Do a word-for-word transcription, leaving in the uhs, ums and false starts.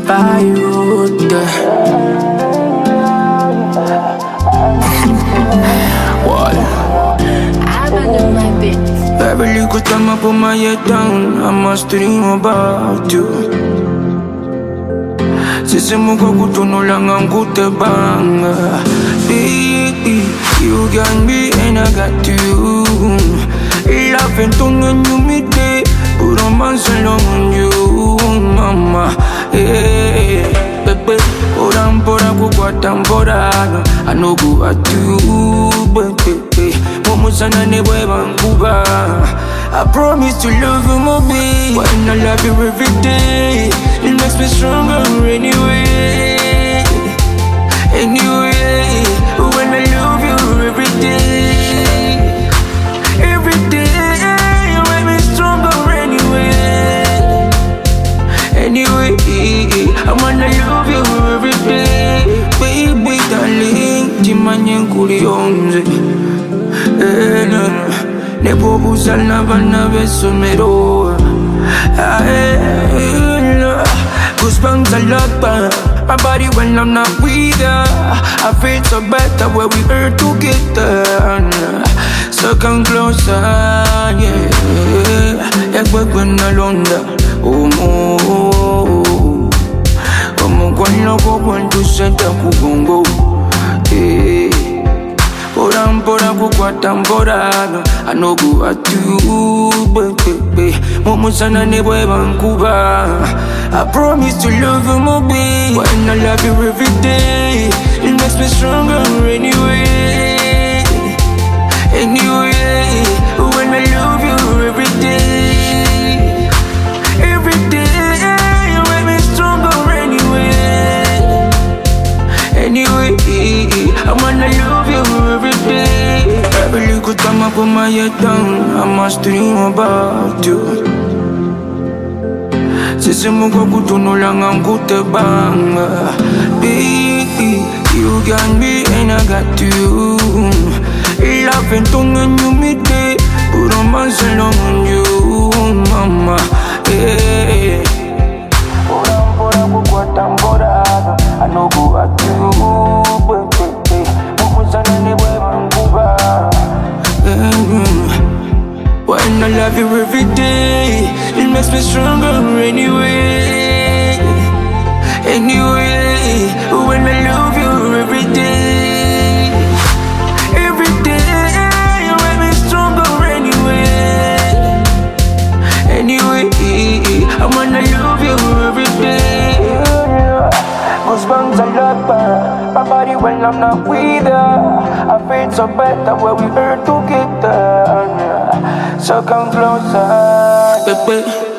Beirut. What? I believe my bitch. Beverly, good time I put my head down. I must dream about you. Sisimuko kutuno lang ang kutabang. Baby, you got me and I got you. Laughing tongue you midday, put on my salon on you, mama. Hey, baby, oran pora kukwatan pora. I know go at you, baby. Momo sana ne boy Vancouver. I promise to love you, my baby. When I love you every day, it makes me stronger anyway. Anyway, when I love you every day, every day, you make me stronger anyway. Anyway, I wanna love you every day, baby, darling. Chimanye nkuli onze. Ne bobu sana bana besomero. Goosebumps a lot, my body when I'm not with her. I feel so better when we are together. So come closer, yeah. Yeah, we're alone. Oh, oh, como cuando cuando se te kugongo. Eh. Poran pora kukwatan pora. I know go at you, baby. Momo sana ne boy Vancouver. I promise to love you, my baby. When I love you every day, it makes me stronger anyway. Anyway, when I love you every day, every day, you make me stronger anyway. Anyway, I wanna love you every day. Every little time I put my head down, I must dream about you. Sisimuko kutuno lang ang kutabang. Baby, you got me and I got you. Laughing tongue you midday, put on my salon on you, mama. Hey. Poran pora kukwatan pora. I know go at you, baby. Momo sana ne boy Vancouver. When I love you every day, it makes me stronger anyway. Anyway, when I love you every day, every day, you make me stronger anyway. Anyway, I wanna love you every day. Goosebumps a lot, my body when I'm not with her. I feel so better when we are together. So come closer, baby.